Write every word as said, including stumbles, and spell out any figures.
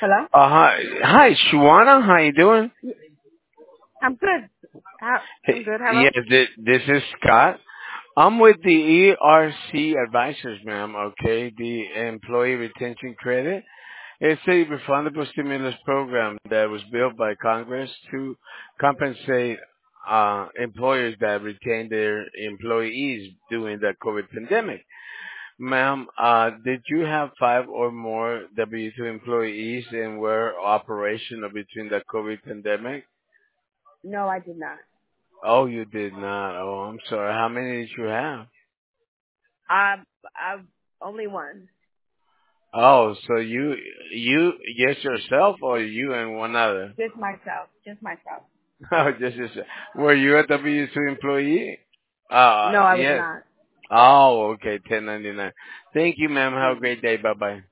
Hello? Uh, hi, hi, Shawana. How you doing? I'm good. How, Hey, I'm good. Hello? yeah, this, this is Scott. I'm with the E R C Advisors, ma'am. Okay, the Employee Retention Credit. It's a refundable stimulus program that was built by Congress to compensate uh, employers that retain their employees during the COVID pandemic. Ma'am, uh, did you have five or more W two employees and were operational between the COVID pandemic? No, I did not. Oh, you did not. Oh, I'm sorry. How many did you have? Um, I've only one. Oh, so you, you, just yourself or you and one other? Just myself. Just myself. Oh, just yourself. Were you a W two employee? Uh, No, I was yes. not. Oh, okay, ten ninety-nine. Thank you, ma'am. Have a Hmm. great day. Bye-bye.